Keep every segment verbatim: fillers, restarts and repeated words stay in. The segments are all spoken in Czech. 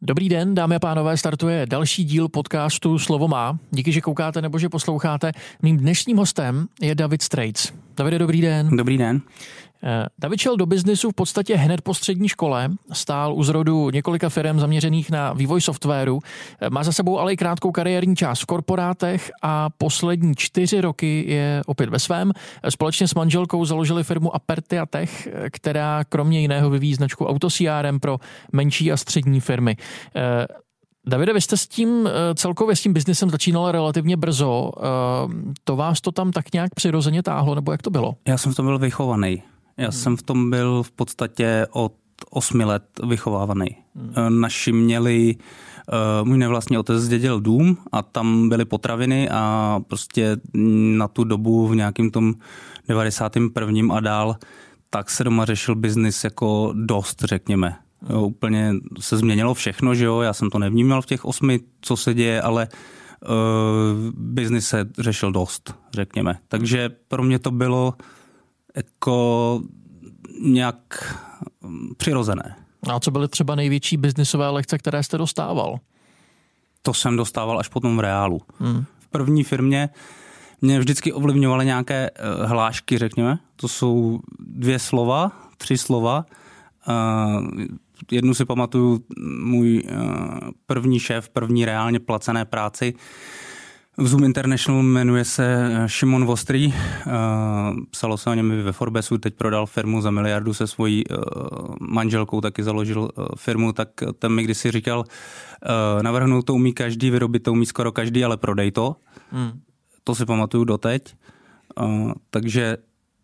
Dobrý den, dámy a pánové, startuje další díl podcastu Slovo má. Díky, že koukáte nebo že posloucháte. Mým dnešním hostem je David Strejc. Davide, dobrý den. Dobrý den. David šel do biznisu v podstatě hned po střední škole, stál u zrodu několika firem zaměřených na vývoj softwaru, má za sebou ale i krátkou kariérní část v korporátech a poslední čtyři roky je opět ve svém. Společně s manželkou založili firmu Apertia Tech, která kromě jiného vyvíjí značku Auto C R M pro menší a střední firmy. Davide, vy jste s tím celkově s tím biznesem začínal relativně brzo. To vás to tam tak nějak přirozeně táhlo, nebo jak to bylo? Já jsem v tom byl vychovaný. Já hmm. jsem v tom byl v podstatě od osmi let vychovávaný. Hmm. Naši měli, uh, můj nevlastní otec zdědil dům a tam byly potraviny a prostě na tu dobu v nějakým tom devadesátém prvním a dál, tak se doma řešil biznis jako dost, řekněme. Jo, úplně se změnilo všechno, že jo, já jsem to nevnímal v těch osmi, co se děje, ale uh, biznis se řešil dost, řekněme. Takže pro mě to bylo jako nějak přirozené. A co byly třeba největší biznisové lekce, které jste dostával? To jsem dostával až potom v reálu. Hmm. V první firmě mě vždycky ovlivňovaly nějaké hlášky, řekněme. To jsou dvě slova, tři slova. Uh, jednu si pamatuju, můj uh, první šéf, první reálně placené práci v Zoom International, jmenuje se Šimon Vostrý. Uh, psalo se o něm ve Forbesu, teď prodal firmu za miliardu se svojí uh, manželkou, taky založil uh, firmu, tak ten mi kdysi říkal, uh, navrhnout to umí každý, vyrobit to umí skoro každý, ale prodej to. Hmm. To si pamatuju doteď. Uh, takže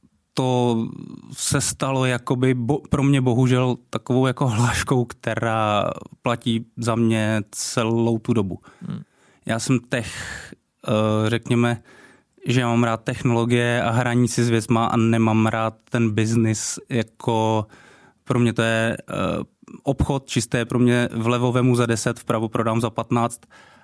to se stalo jakoby bo, pro mě bohužel takovou jako hláškou, která platí za mě celou tu dobu. Hmm. Já jsem tech, řekněme, že já mám rád technologie a hraní si s věcma a nemám rád ten biznis jako, pro mě to je obchod čisté, pro mě vlevo vemu za deset, vpravo prodám za patnáct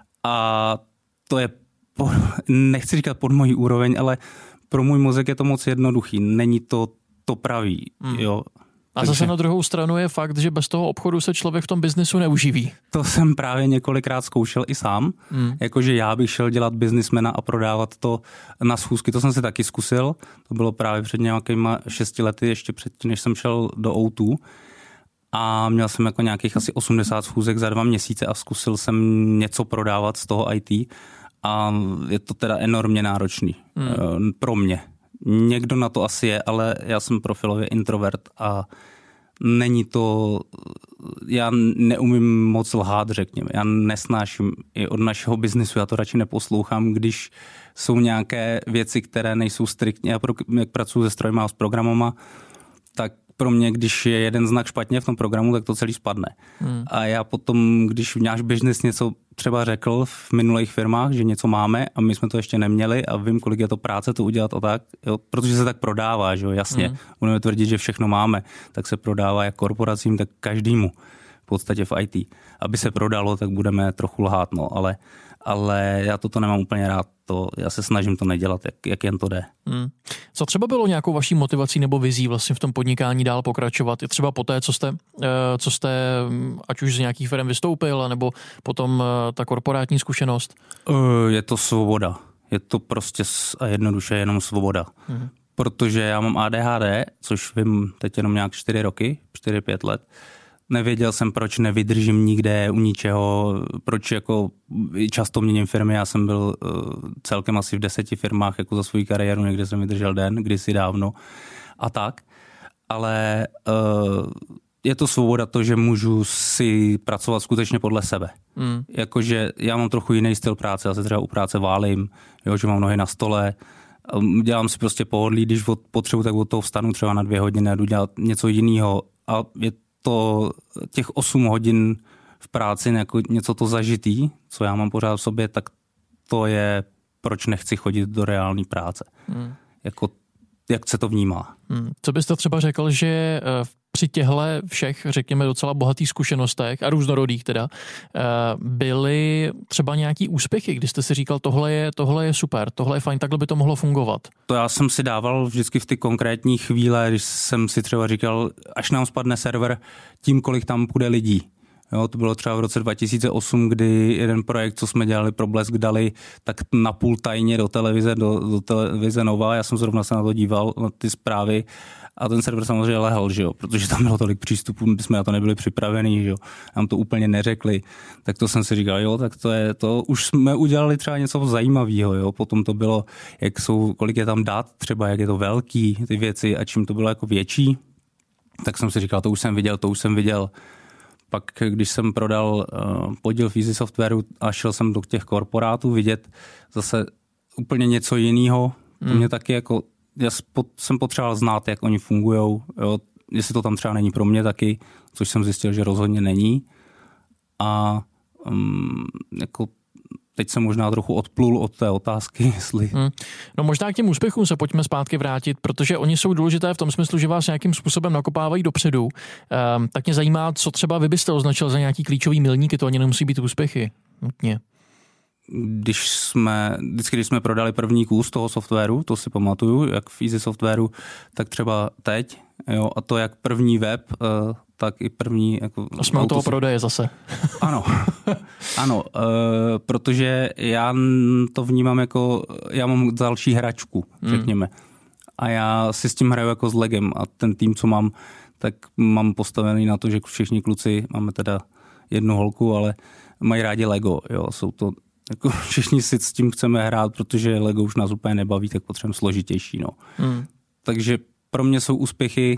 a to je, po, nechci říkat pod mojí úroveň, ale pro můj mozek je to moc jednoduchý, není to to pravý, hmm. jo. A Takže zase na druhou stranu je fakt, že bez toho obchodu se člověk v tom biznesu neuživí. To jsem právě několikrát zkoušel i sám, hmm. jakože já bych šel dělat biznismena a prodávat to na schůzky, to jsem si taky zkusil, to bylo právě před nějakýma šesti lety, ještě předtím, než jsem šel do O dva a měl jsem jako nějakých asi osmdesát schůzek za dva měsíce a zkusil jsem něco prodávat z toho í té a je to teda enormně náročný hmm. pro mě. Někdo na to asi je, ale já jsem profilově introvert a není to, já neumím moc lhát, řekněme. Já nesnáším i od našeho biznisu, já to radši neposlouchám, když jsou nějaké věci, které nejsou striktně, já jak pracuji se strojma a s programama, tak pro mě, když je jeden znak špatně v tom programu, tak to celý spadne. Hmm. A já potom, když náš biznis něco třeba řekl v minulých firmách, že něco máme a my jsme to ještě neměli a vím, kolik je to práce to udělat a tak, jo, protože se tak prodává, že jo, jasně. Hmm. Budeme tvrdit, že všechno máme, tak se prodává jak korporacím, tak každému v podstatě v í té. Aby se prodalo, tak budeme trochu lhát, no, ale, ale já toto nemám úplně rád. To, já se snažím to nedělat, jak, jak jen to jde. Hmm. Co třeba bylo nějakou vaší motivací nebo vizí vlastně v tom podnikání dál pokračovat? I třeba po té, co jste, co jste ať už z nějakých firm vystoupil, nebo potom ta korporátní zkušenost? Je to svoboda. Je to prostě a jednoduše jenom svoboda. Hmm. Protože já mám á dé há dé, což vím teď jenom nějak čtyři roky, čtyři pět let. Nevěděl jsem, proč nevydržím nikde u ničeho, proč jako často měním firmy. Já jsem byl uh, celkem asi v deseti firmách jako za svou kariéru, někde jsem vydržel den, kdysi dávno a tak. Ale uh, je to svoboda to, že můžu si pracovat skutečně podle sebe. Mm. Jakože já mám trochu jiný styl práce, já se třeba u práce válím, jo, že mám nohy na stole, dělám si prostě pohodlí, když potřebuji, tak od toho vstanu třeba na dvě hodiny a jdu dělat něco jiného a je to těch osm hodin v práci, jako něco to zažitý, co já mám pořád v sobě, tak to je, proč nechci chodit do reální práce. Hmm. Jako, jak se to vnímá. Hmm. Co byste třeba řekl, že při těchhle všech, řekněme, docela bohatých zkušenostech a různorodých teda, byly třeba nějaký úspěchy, kdy jste si říkal, tohle je, tohle je super, tohle je fajn, takhle by to mohlo fungovat? To já jsem si dával vždycky v ty konkrétní chvíle, když jsem si třeba říkal, až nám spadne server, tím, kolik tam půjde lidí. Jo, to bylo třeba v roce dva tisíce osm, kdy jeden projekt, co jsme dělali pro Blesk, dali tak napůl tajně do televize, do, do televize Nova. Já jsem zrovna se na to díval, na ty zprávy. A ten server samozřejmě lehal, že jo, protože tam bylo tolik přístupů, my jsme na to nebyli připravení, že jo, nám to úplně neřekli, tak to jsem si říkal, jo, tak to je, to už jsme udělali třeba něco zajímavého, jo, potom to bylo, jak jsou, kolik je tam dat, třeba jak je to velký, ty věci a čím to bylo jako větší, tak jsem si říkal, to už jsem viděl, to už jsem viděl. Pak, když jsem prodal uh, podíl v Easy Softwareu a šel jsem do těch korporátů vidět zase úplně něco jiného, to hmm. mě taky jako já jsem potřeboval znát, jak oni fungujou, jo, jestli to tam třeba není pro mě taky, což jsem zjistil, že rozhodně není. A um, jako teď jsem možná trochu odplul od té otázky, jestli... Hmm. No možná k těm úspěchům se pojďme zpátky vrátit, protože oni jsou důležité v tom smyslu, že vás nějakým způsobem nakopávají dopředu. Um, tak mě zajímá, co třeba vy byste označil za nějaký klíčový milníky, to ani nemusí být úspěchy. Nutně. Když jsme, vždycky, když jsme prodali první kus toho softwaru, to si pamatuju, jak v Easy Softwaru, tak třeba teď, jo, a to jak první web, uh, tak i první... Jako, a jsme u toho prodeje zase. Ano, ano, uh, protože já to vnímám jako, já mám další hračku, řekněme. Hmm. A já si s tím hraju jako s Legem a ten tým, co mám, tak mám postavený na to, že všichni kluci, máme teda jednu holku, ale mají rádi Lego, jo, jsou to jako všichni si s tím chceme hrát, protože Lego už nás úplně nebaví, tak potřebujeme složitější. No. Hmm. Takže pro mě jsou úspěchy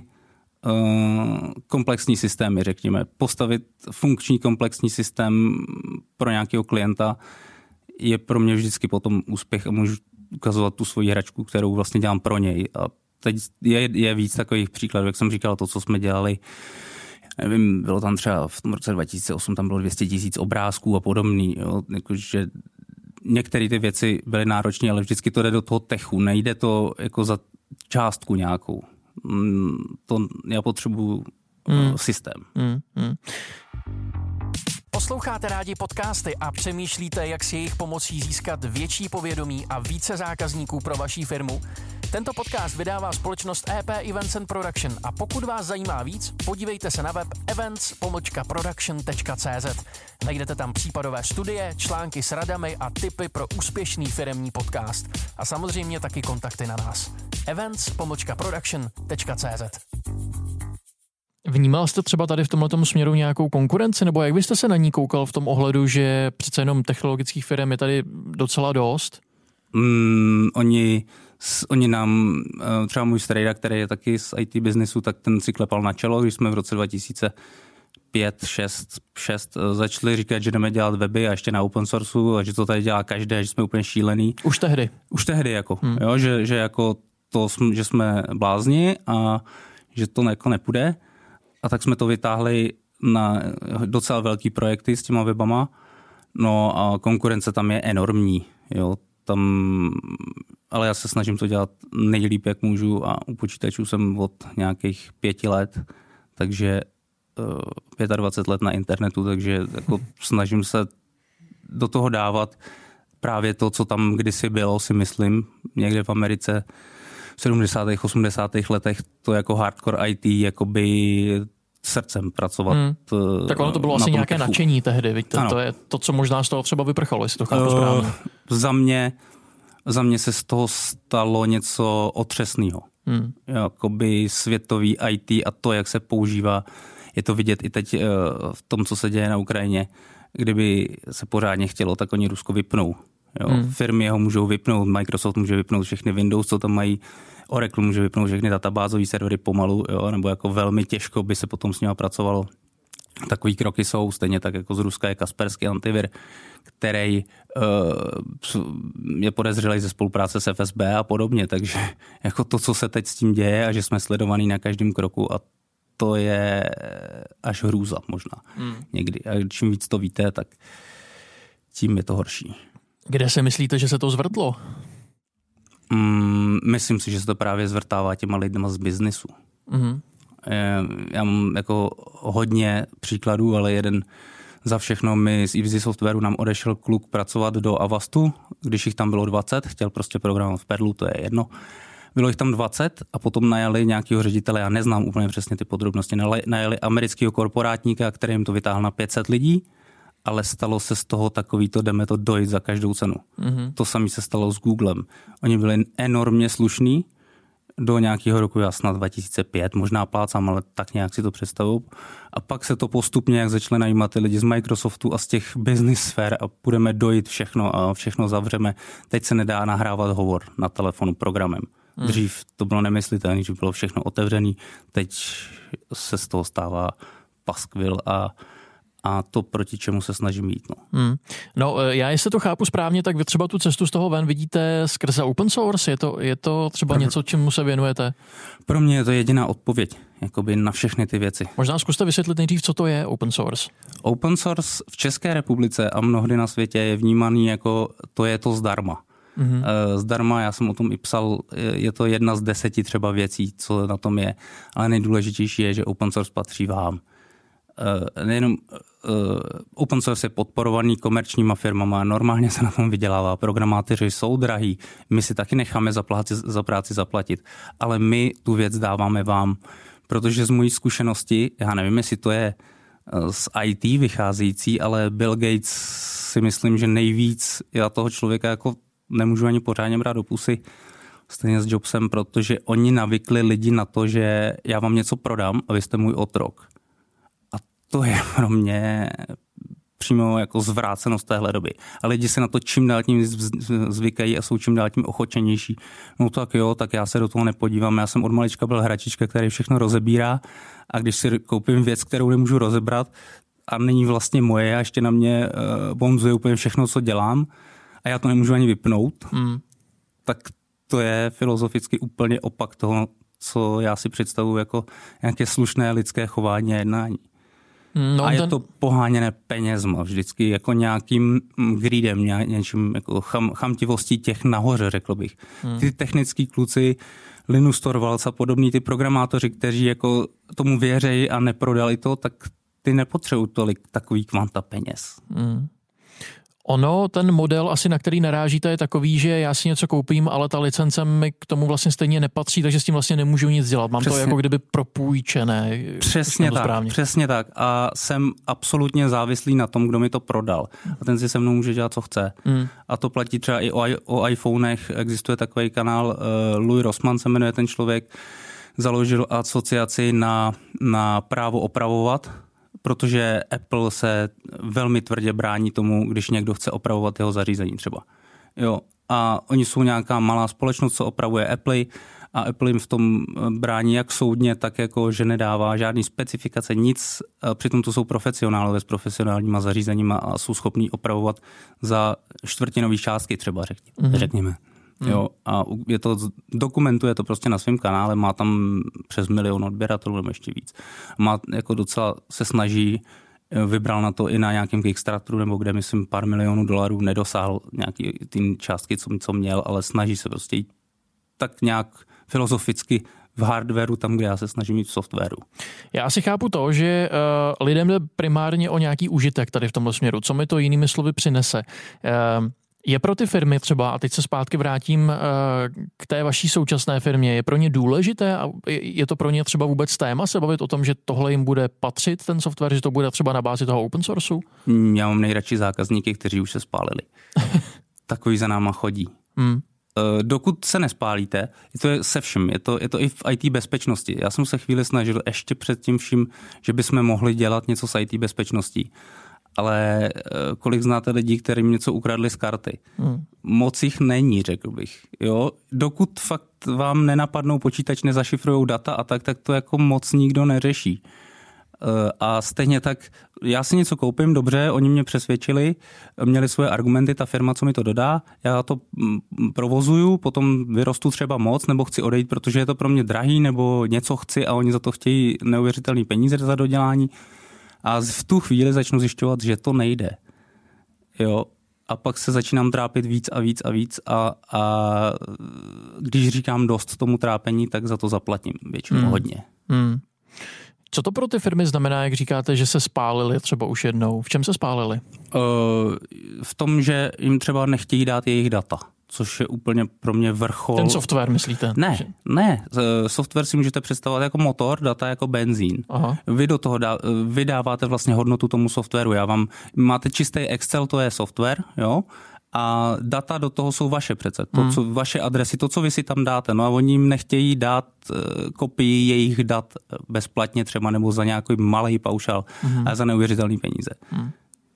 uh, komplexní systémy, řekněme. Postavit funkční komplexní systém pro nějakého klienta je pro mě vždycky potom úspěch a můžu ukazovat tu svoji hračku, kterou vlastně dělám pro něj. A teď je, je víc takových příkladů, jak jsem říkal, to, co jsme dělali. Nevím, bylo tam třeba v tom roce dva tisíce osm, tam bylo dvě stě tisíc obrázků a podobný. Jo? Jakože některé ty věci byly náročné, ale vždycky to jde do toho techu. Nejde to jako za částku nějakou. To já potřebuju mm. systém. Mm, mm. Posloucháte rádi podcasty a přemýšlíte, jak si jejich pomocí získat větší povědomí a více zákazníků pro vaši firmu? Tento podcast vydává společnost E P Events and Production a pokud vás zajímá víc, podívejte se na web events pomlčka production tečka cé zet. Najdete tam případové studie, články s radami a tipy pro úspěšný firemní podcast. A samozřejmě taky kontakty na nás. events pomlčka production tečka cé zet. Vnímal jste třeba tady v tomhletom směru nějakou konkurenci, nebo jak byste se na ní koukal v tom ohledu, že přece jenom technologických firm je tady docela dost? Mm, oni, oni nám, třeba můj strejda, který je taky z í té biznesu, tak ten si klepal na čelo, když jsme v roce dva tisíce pět, šest, šest začali říkat, že jdeme dělat weby a ještě na open sourceu a že to tady dělá každý, že jsme úplně šílený. Už tehdy? Už tehdy, jako, hmm. jo, že, že, jako to, že jsme blázni a že to jako nepůjde. A tak jsme to vytáhli na docela velký projekty s těma webama. No a konkurence tam je enormní. Jo. Tam, ale já se snažím to dělat nejlíp, jak můžu a u počítačů jsem od nějakých pěti let, takže uh, dvacet pět let na internetu, takže jako snažím se do toho dávat právě to, co tam kdysi bylo, si myslím, někde v Americe v sedmdesátých, osmdesátých letech, to jako hardcore í té, jakoby srdcem pracovat. Hmm. Tak ono to bylo asi nějaké techu. Nadšení tehdy, víte? To je to, co možná z toho třeba vyprchalo, jestli to chápu uh, správně. Za mě, za mě se z toho stalo něco otřesného. Hmm. Jakoby světový í té a to, jak se používá, je to vidět i teď uh, v tom, co se děje na Ukrajině. Kdyby se pořádně chtělo, tak oni Rusko vypnou. Jo. Hmm. Firmy ho můžou vypnout, Microsoft může vypnout všechny Windows, co tam mají, Oracle může vypnout všechny databázové servery pomalu, jo, nebo jako velmi těžko by se potom s nimi pracovalo. Takový kroky jsou, stejně tak jako z Ruska je Kaspersky antivir, který uh, je podezřelý ze spolupráce s F S B a podobně, takže jako to, co se teď s tím děje a že jsme sledovaní na každém kroku a to je až hrůza možná hmm. někdy. A čím víc to víte, tak tím je to horší. Kde si myslíte, že se to zvrtlo? Mm, myslím si, že se to právě zvrtává těma lidma z biznisu. Mm-hmm. Já mám jako hodně příkladů, ale jeden za všechno. My z Easy Softwareu nám odešel kluk pracovat do Avastu, když jich tam bylo dvacet, chtěl prostě programovat v Perlu, to je jedno. bylo jich tam dvacet a potom najali nějakého ředitele, já neznám úplně přesně ty podrobnosti, najali amerického korporátníka, který jim to vytáhl na pět set lidí, ale stalo se z toho takovýto, jdeme to dojít za každou cenu. Mm-hmm. To samé se stalo s Googlem. Oni byli enormně slušní do nějakého roku, já snad dva tisíce pět, možná plácám, ale tak nějak si to představuju. A pak se to postupně, jak začali najímat ty lidi z Microsoftu a z těch business sfér a budeme dojít všechno a všechno zavřeme. Teď se nedá nahrávat hovor na telefonu programem. Hmm. Dřív to bylo nemyslitelné, že bylo všechno otevřené. Teď se z toho stává paskvil a a to, proti čemu se snažím jít. No. Hmm. no, já jestli to chápu správně, tak vy třeba tu cestu z toho ven vidíte skrze open source? Je to, je to třeba něco, čemu se věnujete? Pro mě je to jediná odpověď jakoby na všechny ty věci. Možná zkuste vysvětlit nejdřív, co to je open source. Open source v České republice a mnohdy na světě je vnímaný jako to je to zdarma. Mm-hmm. Zdarma, já jsem o tom i psal, je to jedna z deseti třeba věcí, co na tom je, ale nejdůležitější je, že open source patří vám. Uh, nejenom uh, open source je podporovaný komerčníma firmama, normálně se na tom vydělává, programátoři jsou drahý, my si taky necháme za práci, za práci zaplatit, ale my tu věc dáváme vám, protože z mojí zkušenosti, já nevím, jestli to je z í té vycházející, ale Bill Gates si myslím, že nejvíc já toho člověka jako nemůžu ani pořádně brát do pusy, stejně s Jobsem, protože oni navykli lidi na to, že já vám něco prodám a vy jste můj otrok. To je pro mě přímo jako zvrácenost téhle doby. A lidi se na to čím dál tím zvykají a jsou čím dál tím ochočenější. No tak jo, tak já se do toho nepodívám. Já jsem od malička byl hračička, který všechno rozebírá a když si koupím věc, kterou nemůžu rozebrat a není vlastně moje a ještě na mě uh, bonzuje úplně všechno, co dělám a já to nemůžu ani vypnout, mm. tak to je filozoficky úplně opak toho, co já si představuji jako nějaké slušné lidské chování a jednání. No, a je ten... to poháněné penězma, vždycky jako nějakým greedem, něčím jako cham, chamtivostí těch nahoře, řekl bych. Hmm. Ty technický kluci, Linus Torvalds a podobní ty programátoři, kteří jako tomu věřejí a neprodali to, tak ty nepotřebují tolik takový kvanta peněz. Hmm. Ono, ten model asi, na který narážíte, je takový, že já si něco koupím, ale ta licence mi k tomu vlastně stejně nepatří, takže s tím vlastně nemůžu nic dělat. Mám přesně, to jako kdyby propůjčené. Přesně tak, správně. přesně tak. A jsem absolutně závislý na tom, kdo mi to prodal. A ten si se mnou může dělat, co chce. Mm. A to platí třeba i o, o iPhonech. Existuje takový kanál, uh, Louis Rossmann se jmenuje ten člověk, založil asociaci na, na právo opravovat, protože Apple se velmi tvrdě brání tomu, když někdo chce opravovat jeho zařízení třeba. Jo. A oni jsou nějaká malá společnost, co opravuje Apple a Apple jim v tom brání jak soudně, tak jako, že nedává žádný specifikace, nic. Přitom to jsou profesionálové s profesionálníma zařízeníma a jsou schopní opravovat za čtvrtinový částky třeba, řekněme. Mm-hmm. řekněme. Mm. Jo, a je to, dokumentuje to prostě na svém kanále, má tam přes milion odběratelů nebo ještě víc. Má jako docela se snaží, vybral na to i na nějakém Kickstarteru, nebo kde myslím pár milionů dolarů, nedosáhl nějaký ty částky, co, co měl, ale snaží se prostě jít tak nějak filozoficky v hardwareu, tam, kde já se snažím jít v softwaru. Já asi chápu to, že uh, lidem jde primárně o nějaký užitek tady v tomhle směru. Co mi to jinými slovy přinese? Uh, Je pro ty firmy třeba, a teď se zpátky vrátím k té vaší současné firmě, je pro ně důležité a je to pro ně třeba vůbec téma se bavit o tom, že tohle jim bude patřit, ten software, že to bude třeba na bázi toho open sourceu? Já mám nejradši zákazníky, kteří už se spálili. Takový za náma chodí. Hmm. Dokud se nespálíte, je to se vším, je to, je to i v í té bezpečnosti. Já jsem se chvíli snažil ještě před tím vším, že bychom mohli dělat něco s í té bezpečností. Ale kolik znáte lidí, kterým něco ukradli z karty? Hmm. Moc jich není, řekl bych. Jo? Dokud fakt vám nenapadnou počítač, nezašifrujou data a tak, tak to jako moc nikdo neřeší. A stejně tak, já si něco koupím, dobře, oni mě přesvědčili, měli svoje argumenty, ta firma, co mi to dodá, já to provozuju, potom vyrostu třeba moc, nebo chci odejít, protože je to pro mě drahý, nebo něco chci a oni za to chtějí neuvěřitelný peníze za dodělání. A v tu chvíli začnu zjišťovat, že to nejde. Jo? A pak se začínám trápit víc a víc a víc a, a když říkám dost tomu trápení, tak za to zaplatím většinou hmm. hodně. Hmm. Co to pro ty firmy znamená, jak říkáte, že se spálili třeba už jednou? V čem se spálili? Uh, v tom, že jim třeba nechtějí dát jejich data. což je úplně pro mě vrchol. Ten software myslíte? Ne, ne. Software si můžete představovat jako motor, data jako benzín. Aha. Vy do toho dá, vy dáváte vlastně hodnotu tomu softwaru. Já vám, máte čistý Excel, to je software, jo? A data do toho jsou vaše přece, to, hmm. co, vaše adresy, to, co vy si tam dáte. No a oni jim nechtějí dát uh, kopii jejich dat bezplatně třeba nebo za nějaký malý paušál, hmm. a za neuvěřitelný peníze. Hmm.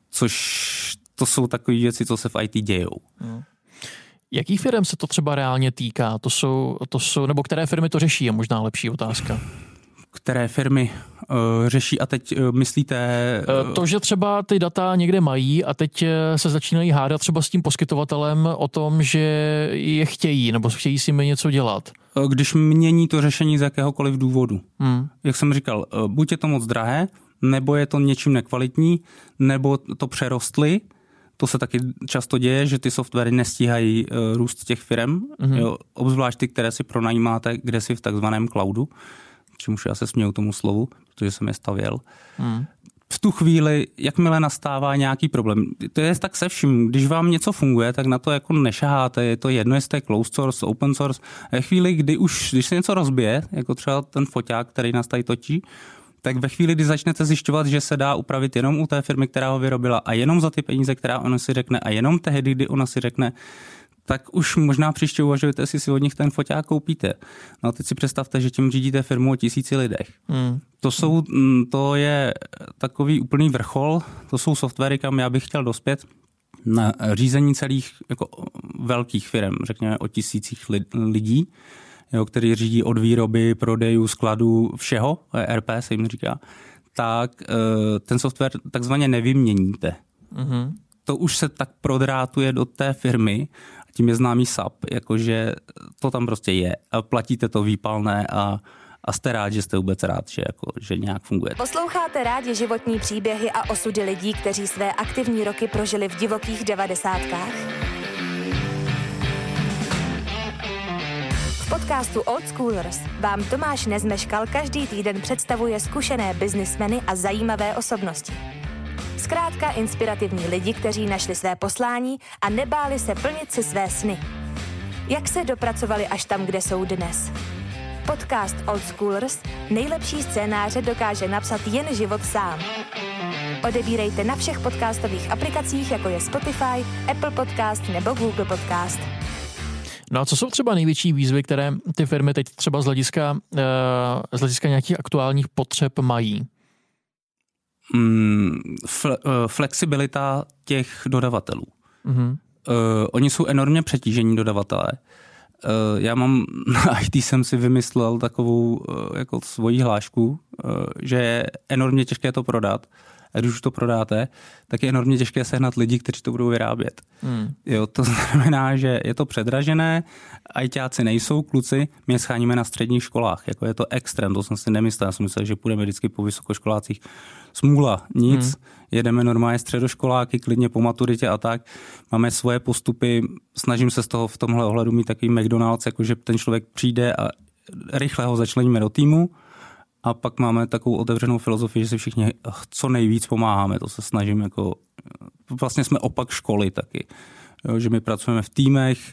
Což to jsou takové věci, co se v í té dějou. Hmm. Jaký firm se to třeba reálně týká? To jsou, to jsou, nebo které firmy to řeší, je možná lepší otázka. Které firmy uh, řeší a teď uh, myslíte... Uh... To, že třeba ty data někde mají a teď se začínají hádat třeba s tím poskytovatelem o tom, že je chtějí, nebo chtějí si mi něco dělat. Když mění to řešení z jakéhokoliv důvodu. Hmm. Jak jsem říkal, uh, buď je to moc drahé, nebo je to něčím nekvalitní, nebo to přerostly. To se taky často děje, že ty softwary nestíhají uh, růst těch firm, hmm. jo, obzvlášť ty, které si pronajímáte, kde si v takzvaném cloudu. Čemuž já se směju tomu slovu, protože jsem je stavěl. Hmm. V tu chvíli, jakmile nastává nějaký problém, to je tak se vším, když vám něco funguje, tak na to jako nešaháte, je to jedno, jestli je closed source, open source. A ve chvíli, kdy už, když se něco rozbije, jako třeba ten foťák, který nás tady točí, tak ve chvíli, kdy začnete zjišťovat, že se dá upravit jenom u té firmy, která ho vyrobila a jenom za ty peníze, která ona si řekne a jenom tehdy, kdy ona si řekne, tak už možná příště uvažujete, jestli si od nich ten foťák koupíte. No a teď si představte, že tím řídíte firmu o tisíci lidech. Hmm. To, jsou, to je takový úplný vrchol, to jsou softwary, kam já bych chtěl dospět na řízení celých jako velkých firm, řekněme o tisících lidí, jo, který řídí od výroby, prodejů, skladů, všeho, er pé se jim říká, tak ten software takzvaně nevyměníte. Hmm. To už se tak prodrátuje do té firmy, a tím je známý S A P, jakože to tam prostě je a platíte to výpalné a, a jste rád, že jste vůbec rád, že, jako, že nějak funguje. Posloucháte rádi životní příběhy a osudy lidí, kteří své aktivní roky prožili v divokých devadesátkách? V podcastu Old Schoolers vám Tomáš Nezmeškal každý týden představuje zkušené biznismeny a zajímavé osobnosti. Zkrátka inspirativní lidi, kteří našli své poslání a nebáli se plnit si své sny. Jak se dopracovali až tam, kde jsou dnes? Podcast Old Schoolers nejlepší scénáře dokáže napsat jen život sám. Odebírejte na všech podcastových aplikacích, jako je Spotify, Apple Podcast nebo Google Podcast. No a co jsou třeba největší výzvy, které ty firmy teď třeba z hlediska, uh, z hlediska nějakých aktuálních potřeb mají? Mm, fle, uh, flexibilita těch dodavatelů. Mm-hmm. Uh, oni jsou enormně přetížení dodavatelé. Uh, já mám, na í té jsem si vymyslel takovou uh, jako svoji hlášku, uh, že je enormně těžké to prodat. A když už to prodáte, tak je enormně těžké sehnat lidi, kteří to budou vyrábět. Hmm. Jo, to znamená, že je to předražené, ajťáci nejsou kluci, my je scháníme na středních školách. Jako je to extrém, to jsem si nemyslel. Já jsem myslel, že půjdeme vždycky po vysokoškolácích. Smůla, nic. Hmm. Jedeme normálně středoškoláky, klidně po maturitě a tak. Máme svoje postupy, snažím se z toho v tomhle ohledu mít takový McDonald's, jakože ten člověk přijde a rychle ho začleníme do týmu. A pak máme takovou otevřenou filozofii, že si všichni co nejvíc pomáháme. To se snažím jako... Vlastně jsme opak školy taky. Jo, že my pracujeme v týmech,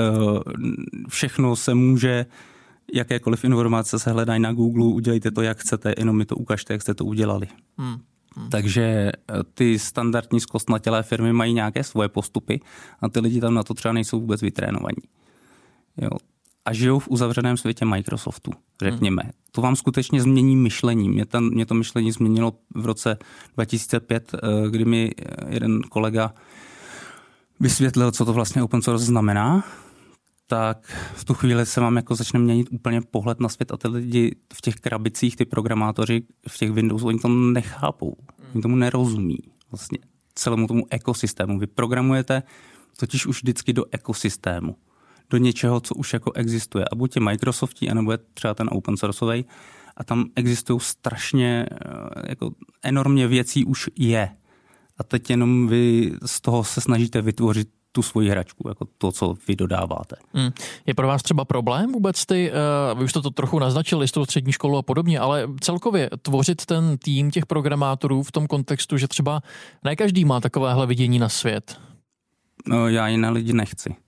všechno se může, jakékoliv informace se hledají na Google, udělejte to, jak chcete, jenom mi to ukažte, jak jste to udělali. Hmm. Hmm. Takže ty standardní zkostnatělé firmy mají nějaké svoje postupy a ty lidi tam na to třeba nejsou vůbec vytrénovaní. Jo. A žijou v uzavřeném světě Microsoftu, řekněme. Hmm. To vám skutečně změní myšlení. Mě, ten, mě to myšlení změnilo v roce dva tisíce pět, kdy mi jeden kolega vysvětlil, co to vlastně open source znamená. Tak v tu chvíli se vám jako začne měnit úplně pohled na svět a ty lidi v těch krabicích, ty programátoři v těch Windows, oni to nechápou. Oni tomu nerozumí vlastně celému tomu ekosystému. Vy programujete totiž už vždycky do ekosystému. Do něčeho, co už jako existuje. A buď je Microsoftí, anebo je třeba ten open sourceový. A tam existují strašně, jako enormně věcí už je. A teď jenom vy z toho se snažíte vytvořit tu svoji hračku, jako to, co vy dodáváte. Hmm. Je pro vás třeba problém vůbec ty, uh, vy už to, to trochu naznačili s tou střední školou a podobně, ale celkově tvořit ten tým těch programátorů v tom kontextu, že třeba ne každý má takovéhle vidění na svět? No, já jiné lidi nechci.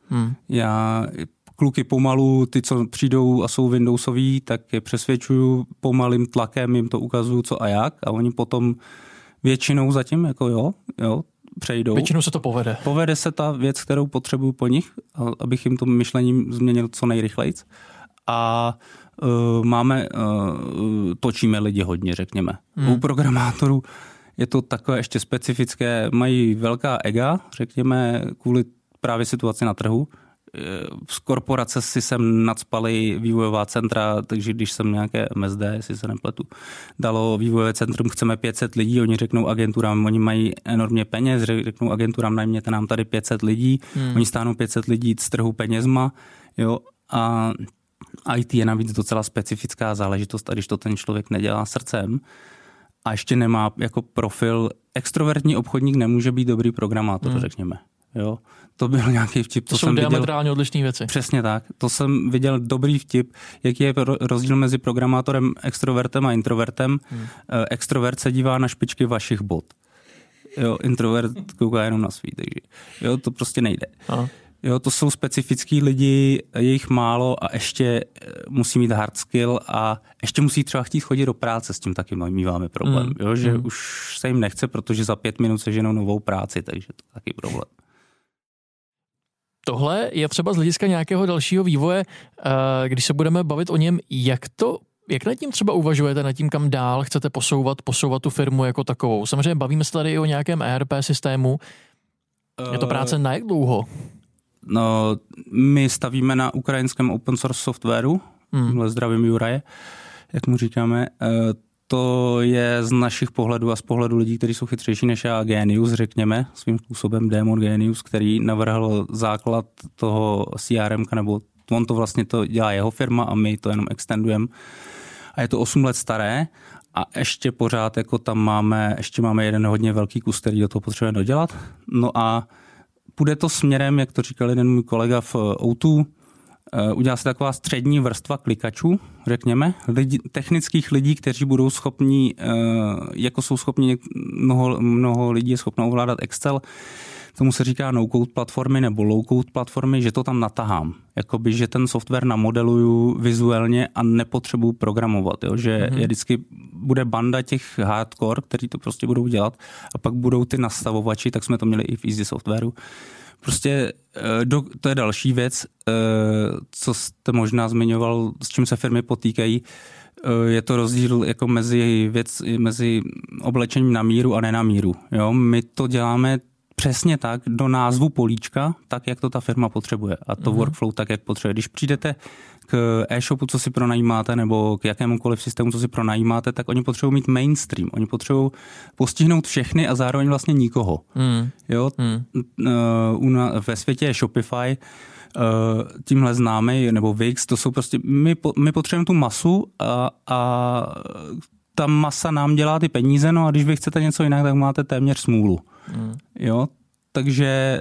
Hmm. Já kluky pomalu, ty, co přijdou a jsou Windowsoví, tak je přesvědčuju pomalým tlakem, jim to ukazuju co a jak a oni potom většinou zatím jako jo, jo, přejdou. Většinou se to povede. Povede se ta věc, kterou potřebuju po nich, abych jim to myšlením změnil co nejrychlejc. A uh, máme, uh, točíme lidi hodně, řekněme. Hmm. U programátorů je to takové ještě specifické, mají velká ega, řekněme, kvůli právě situaci na trhu. Z korporace si sem nacpali vývojová centra, takže když jsem nějaké M S D, jestli se nepletu, dalo vývojové centrum, chceme pět set lidí, oni řeknou agenturám, oni mají enormně peněz, řeknou agenturám, najměte nám tady pět set lidí, hmm. oni stáhnou pět set lidí z trhu penězma, jo, a í té je navíc docela specifická záležitost a když to ten člověk nedělá srdcem a ještě nemá jako profil, extrovertní obchodník nemůže být dobrý programátor, hmm. řekněme, jo. To byl nějaký vtip. To, to jsou jsem diametrálně odlišné věci. Přesně tak. To jsem viděl dobrý vtip, jaký je rozdíl mezi programátorem, extrovertem a introvertem. Hmm. Extrovert se dívá na špičky vašich bot. Jo, introvert kouká jenom na svý, takže jo, to prostě nejde. Aha. Jo, to jsou specifický lidi, je jich málo a ještě musí mít hard skill a ještě musí třeba chtít chodit do práce, s tím taky míváme problém. Hmm. Jo, že hmm. už se jim nechce, protože za pět minut seženou novou práci, takže to je taky problém. Tohle je třeba z hlediska nějakého dalšího vývoje, když se budeme bavit o něm, jak to, jak nad tím třeba uvažujete, nad tím, kam dál chcete posouvat, posouvat tu firmu jako takovou. Samozřejmě bavíme se tady i o nějakém E R P systému. Je to práce na jak dlouho? No, my stavíme na ukrajinském open source softwaru, hmm. zdravím Juraje, jak mu říkáme. To je z našich pohledů a z pohledu lidí, kteří jsou chytřejší než já, genius, řekněme, svým způsobem démon genius, který navrhl základ toho C R M ka, nebo on to vlastně to dělá jeho firma a my to jenom extendujeme. A je to osm let staré a ještě pořád jako tam máme, ještě máme jeden hodně velký kus, který do toho potřebujeme dodělat. No a půjde to směrem, jak to říkal jeden můj kolega v O dva, udělá se taková střední vrstva klikačů, řekněme, lidi, technických lidí, kteří budou schopní, jako jsou schopni, mnoho, mnoho lidí je schopno ovládat Excel, tomu se říká no-code platformy nebo low-code platformy, že to tam natahám. Jakoby, že ten software namodeluju vizuálně a nepotřebuju programovat. Jo? Že mm-hmm. je vždycky bude banda těch hardcore, kteří to prostě budou dělat a pak budou ty nastavovači, tak jsme to měli i v Easy Softwareu. Prostě do, to je další věc, co jste možná zmiňoval, s čím se firmy potýkají. Je to rozdíl jako mezi, věc, mezi oblečením na míru a ne na míru. Jo? My to děláme přesně tak do názvu políčka, tak jak to ta firma potřebuje a to mm-hmm. workflow tak, jak potřebuje. Když přijdete k e-shopu, co si pronajímáte, nebo k jakémukoliv systému, co si pronajímáte, tak oni potřebují mít mainstream. Oni potřebují postihnout všechny a zároveň vlastně nikoho. Mm. Jo? Mm. Ve světě je Shopify, tímhle známý, nebo Wix, to jsou prostě, my, my potřebujeme tu masu a, a ta masa nám dělá ty peníze, no a když vy chcete něco jinak, tak máte téměř smůlu. Mm. Jo, takže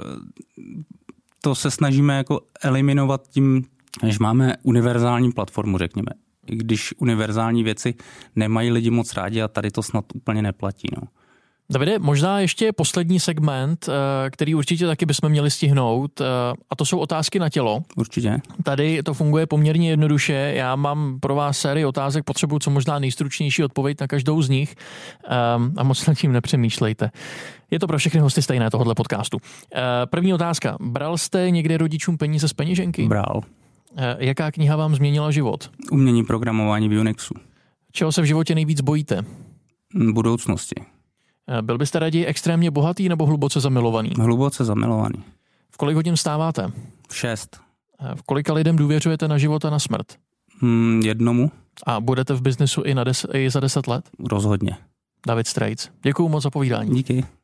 to se snažíme jako eliminovat tím, že máme univerzální platformu, řekněme. I když univerzální věci nemají lidi moc rádi a tady to snad úplně neplatí. No. Davide, možná ještě poslední segment, který určitě taky bychom měli stihnout, a to jsou otázky na tělo. Určitě. Tady to funguje poměrně jednoduše. Já mám pro vás sérii otázek, potřebuji co možná nejstručnější odpověď na každou z nich a moc nad tím nepřemýšlejte. Je to pro všechny hosty stejné tohohle podcastu. První otázka. Bral jste někdy rodičům peníze z peněženky? Bral. Jaká kniha vám změnila život? Umění programování v Unixu. Čeho se v životě nejvíc bojíte? Budoucnosti. Byl byste raději extrémně bohatý nebo hluboce zamilovaný? Hluboce zamilovaný. V kolik hodin vstáváte? V šest. V kolika lidem důvěřujete na život a na smrt? Hmm, jednomu. A budete v biznesu i, na des- i za deset let? Rozhodně. David Strejc. Děkuju moc za povídání. Díky.